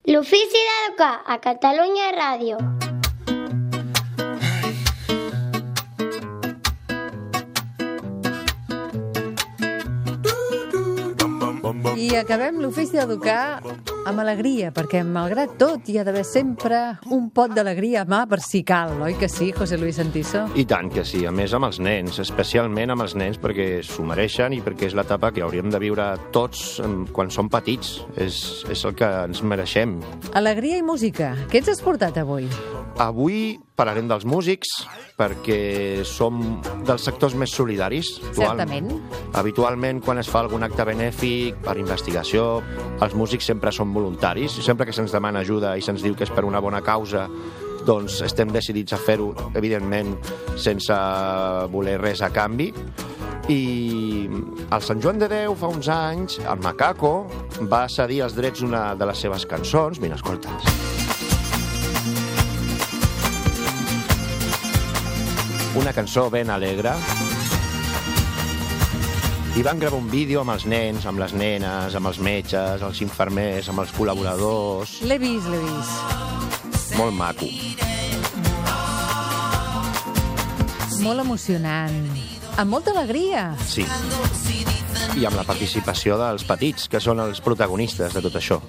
L'ofici d'educar a Catalunya Ràdio. I acabem l'ofici d'educar amb alegria, perquè malgrat tot hi ha d'haver sempre un pot d'alegria a mà per si cal, oi que sí, José Luis Santiso? I tant que sí, a més amb els nens, especialment amb els nens, perquè s'ho mereixen i perquè és l'etapa que hauríem de viure tots quan som petits. És el que ens mereixem. Alegria i música. Què ens has portat avui? Avui parlarem dels músics, perquè som dels sectors més solidaris. Certament. Habitualment, quan es fa algun acte benèfic per investigació, els músics sempre són voluntaris, i sempre que se'ns demana ajuda i se'ns diu que és per una bona causa, doncs estem decidits a fer-ho, evidentment, sense voler res a canvi. I al Sant Joan de Déu, fa uns anys, el Macaco va cedir els drets d'una de les seves cançons. Mira, escolta'ls. Una cançó ben alegre, i van gravar un vídeo amb els nens, amb les nenes, amb els metges, els infermers, amb els col·laboradors. L'he vist. Molt maco. Molt emocionant. Amb molta alegria. Sí. I amb la participació dels petits, que són els protagonistes de tot això.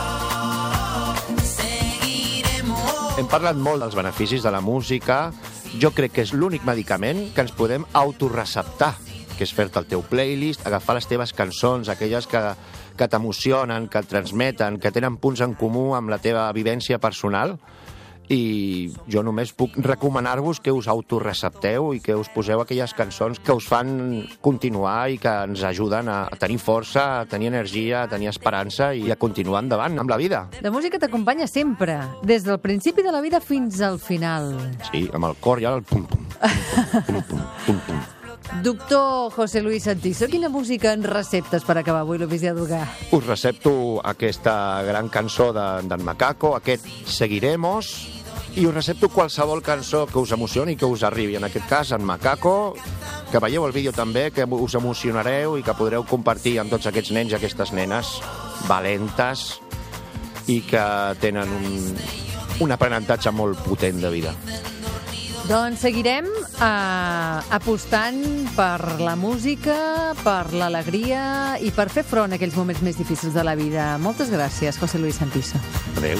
Hem parlat molt dels beneficis de la música. Jo crec que és l'únic medicament que ens podem autoreceptar, que és fer-te el teu playlist, agafar les teves cançons, aquelles que t'emocionen, que et transmeten, que tenen punts en comú amb la teva vivència personal, i jo només puc recomanar-vos que us autorecepteu i que us poseu aquelles cançons que us fan continuar i que ens ajuden a tenir força, a tenir energia, a tenir esperança i a continuar endavant amb la vida. La música t'acompanya sempre, des del principi de la vida fins al final. Sí, amb el cor ja el pum-pum, pum-pum, pum-pum. Doctor José Luis Santiso, quina música ens receptes per acabar avui l'ofici d'educar? Us recepto aquesta gran cançó d'en Macaco, aquest Seguiremos, i us recepto qualsevol cançó que us emocioni i que us arribi. En aquest cas, en Macaco, que veieu el vídeo també, que us emocionareu i que podreu compartir amb tots aquests nens i aquestes nenes valentes i que tenen un aprenentatge molt potent de vida. Doncs seguirem apostant per la música, per l'alegria i per fer front a aquells moments més difícils de la vida. Moltes gràcies, José Luis Santiso. Adéu.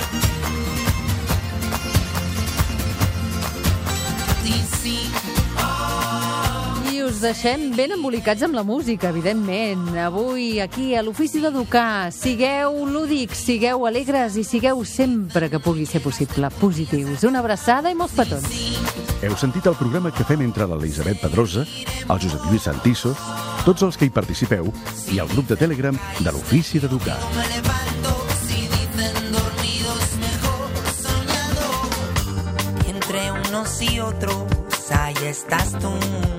I us deixem ben embolicats amb la música, evidentment. Avui, aquí, a l'Ofici d'Educar, sigueu lúdics, sigueu alegres i sigueu sempre que pugui ser possible positius. Una abraçada i molts petons. Heu sentit el programa que fem entre l'Elisabet Pedrosa, el Josep Lluís Santiso, tots els que hi participeu i el grup de Telegram de l'Ofici d'Educar. Entre unos y otros, ahí estás tú.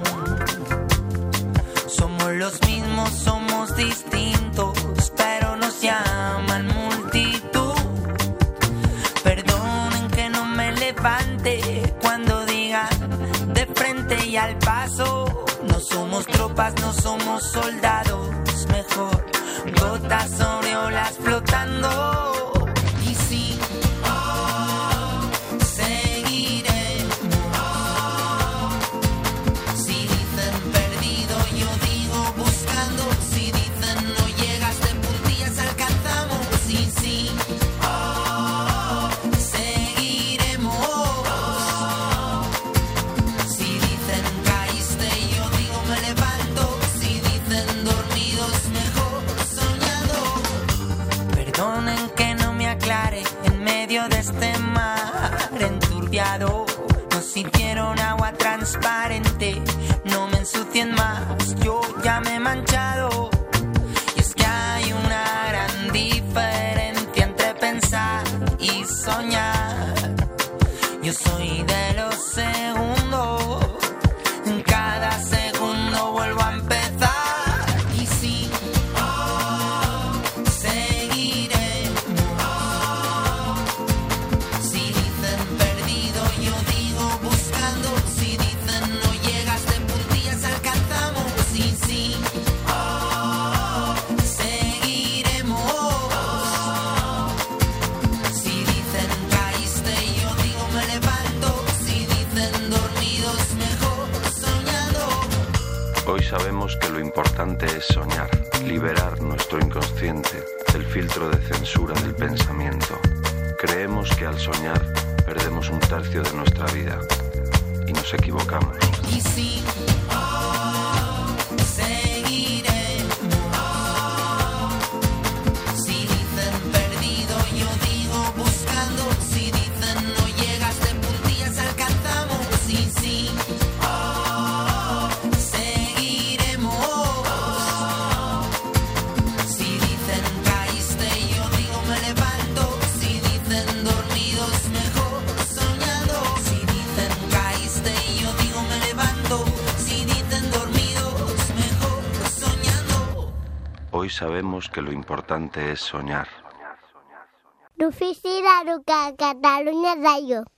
Somos los mismos, somos distintos, pero nos llaman multitud. Perdonen que no me levante cuando digan de frente y al paso. No somos tropas, no somos soldados, mejor gotas sobre olas flotando. Y sí, de este mar enturbiado, nos hicieron agua transparente. No me ensucien más, yo ya me he manchado. Y es que hay una gran diferencia entre pensar y soñar. Yo soy de los segundos, en cada segundo vuelvo a empezar. Y sí, importante es soñar, liberar nuestro inconsciente del filtro de censura del pensamiento. Creemos que al soñar perdemos un tercio de nuestra vida y nos equivocamos. Y sí, seguiremos. Si dicen perdido, yo digo buscando. Si dicen no llegas de puntillas, alcanzamos. Y sí, seguiremos. Si dicen caíste, yo digo me levanto. Si dicen dormidos, mejor soñando. Si dicen caíste, yo digo me levanto. Si dicen dormidos, mejor soñando. Hoy sabemos que lo importante es soñar. L'Ofici de Educar Catalunya Ràdio.